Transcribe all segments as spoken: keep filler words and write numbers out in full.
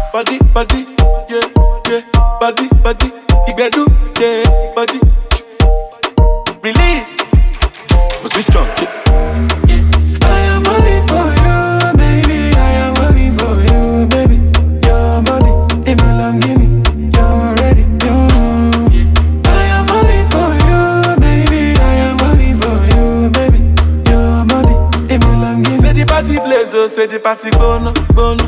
body, body, yeah, yeah, body, body, Igbedu, yeah, body. Release, but we strong, yeah. I am falling for you, baby. I am falling for you, baby. Your body, it me Lamborghini. You're ready, yeah. I am falling for you, baby. I am falling for you, baby. Your body, it me Lamborghini. Say the party place, oh, say the party bono, bono.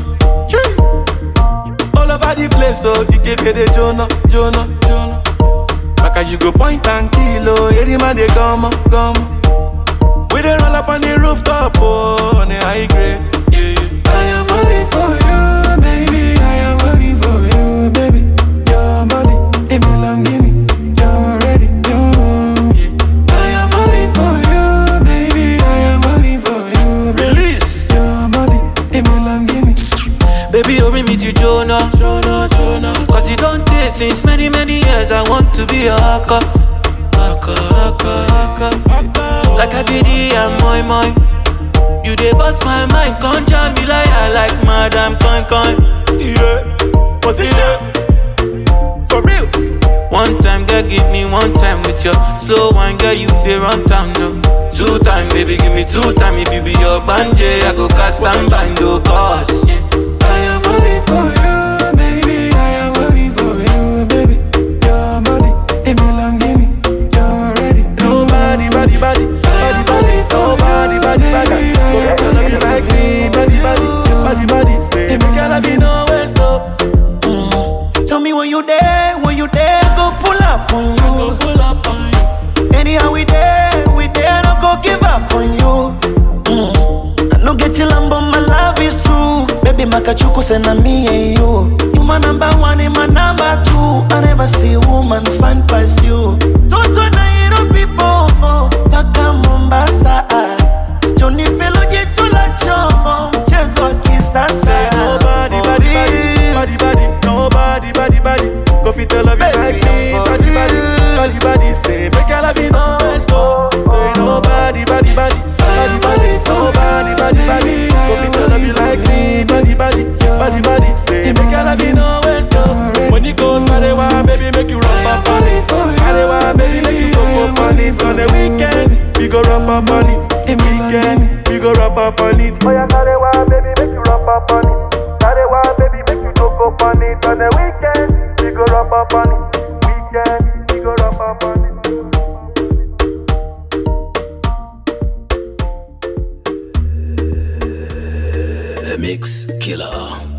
All over the place, oh, you give me the Jonah, Jonah, Jonah. Like you go point and kill, oh, yeah, the man they come, come. We dey roll up on the rooftop, oh, on the high grade, yeah, yeah. I am falling for you, baby. I am falling for you, baby. Your body, it me Lamborghini. You're ready, yeah. I am falling for you, baby. I am falling for you, baby. Release. Your body, it me Lamborghini. Baby, you bring me to Jonah, Jonah, Jonah. cause you don't take since many, many years. I want to be a hawker, hawker, hawker, hawker. Like I did it, I'm my mind. You dey bust my mind, can't jam me like I like Madam Coin Coin. Yeah, position. For real. One time, girl, give me one time with your slow wine, girl, you dey run town, no. Two time, baby, give me two time. If you be your banje, I go cast and bind your cause. I am falling for you, baby. I am falling for you, baby. Your body, it me Lamborghini. You're ready. Nobody, body, body, body, body. Nobody, body, body. Go tell them you like me, body, body, body, body. Say, me gotta be no waste, no. Mm. Tell me when you there, when you there, go pull up on you. Go pull up on you. Anyhow we there, we there, no go give up on you. Mm. I no get till I'm but my love is true. Baby, makachuku sena me and you. You my number one and my number two. I never see a woman find past you. Toto na hero people, oh, paka Mombasa. Johnny Pelo jitu la chombo, mchezo wa kisasa. Say nobody, body, body, body, body. Nobody, body, body. Go fit tell love you like me, body, body, body, body. Say make your love you no waste, no. Say nobody, body, body, body, body. Nobody, body, body. Go fit tell love you like me, body, body, body, body. Say make your love you no waste, no. When you go Sarewa, baby, make you rub up on it. Sarewa, baby, make you go go on it. On the weekend, we go rub up on it. Weekend, we go rub up on it. Oh yeah, Sarewa, baby, make you rub up on it. Sarewa, baby, make you go go on it. On the weekend, we go rub up on it. Weekend, we go rub up on it. The Mix Killer.